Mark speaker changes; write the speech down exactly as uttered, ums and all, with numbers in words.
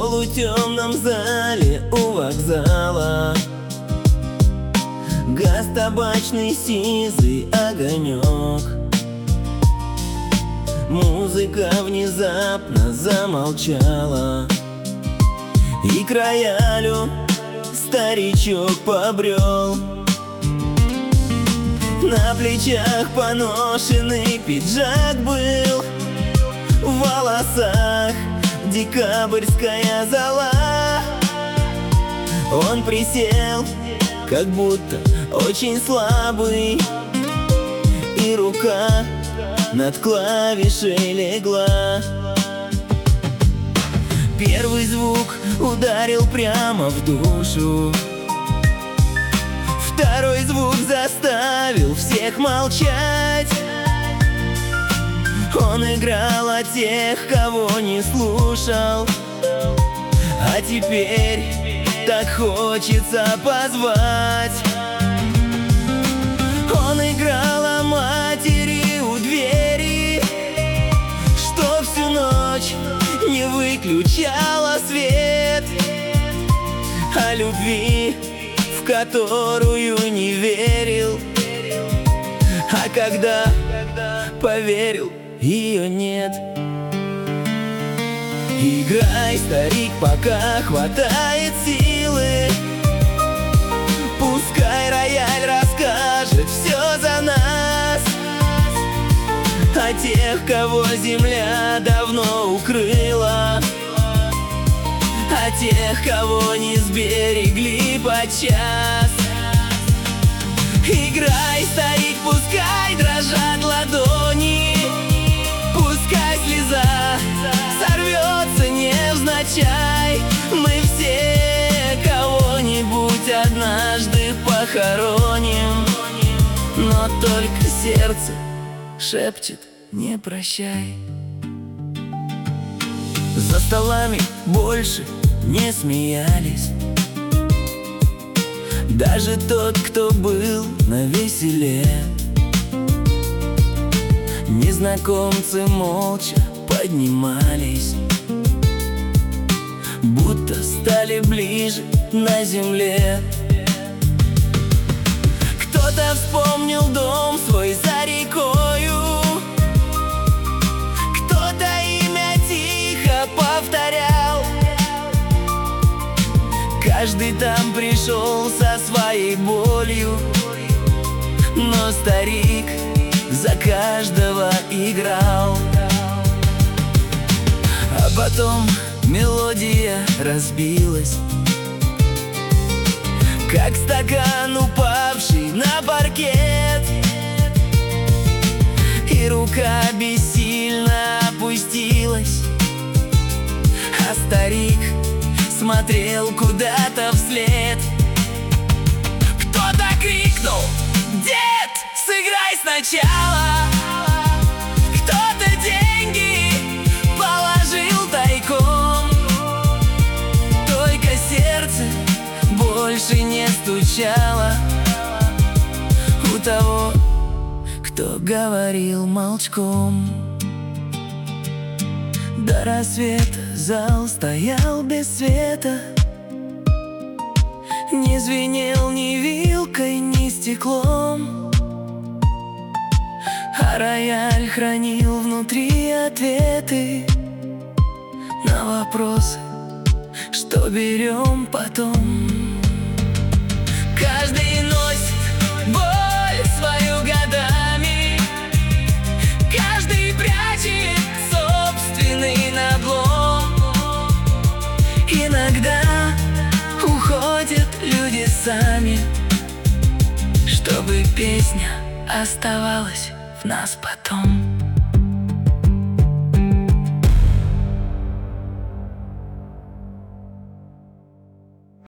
Speaker 1: полутемном зале у вокзала гас табачный сизый огонек. Музыка внезапно замолчала, и к роялю старичок побрел. На плечах поношенный пиджак был, в волосах декабрьская зола. Он присел, как будто очень слабый, и рука над клавишей легла. Первый звук ударил прямо в душу, второй звук заставил всех молчать. Он играл о тех, кого не слушал, а теперь так хочется позвать. Он играл о матери у двери, что всю ночь не выключала свет, о любви, в которую не верил, а когда поверил, ее нет. Играй, старик, пока хватает силы, пускай рояль расскажет все за нас, о тех, кого земля давно укрыла, о тех, кого не сберегли подчас. Играй, старик, пускай дрожат ладони, пускай слеза сорвется невзначай. Мы все кого-нибудь однажды похороним, но только сердце шепчет: не прощай. За столами больше не смеялись, даже тот, кто был навеселе. Незнакомцы молча поднимались, будто стали ближе на земле. Кто-то вспомнил дом свой за рекою, кто-то имя тихо повторял. Каждый там пришел со своей болью, но старик за каждого играл. А потом мелодия разбилась, как стакан, упавший на паркет, и рука бессильно опустилась, а старик смотрел куда-то вслед. Кто-то крикнул: дед, сыграй сначала! Кто-то деньги положил тайком, только сердце больше не стучало у того, кто говорил молчком. До рассвета зал стоял без света, не звенел ни вилкой, ни стеклом, а рояль хранил внутри ответы на вопросы, что берем потом. Каждый носит боль свою годами, каждый прячет собственный надлом. Иногда уходят люди сами, чтобы песня оставалась в нас потом.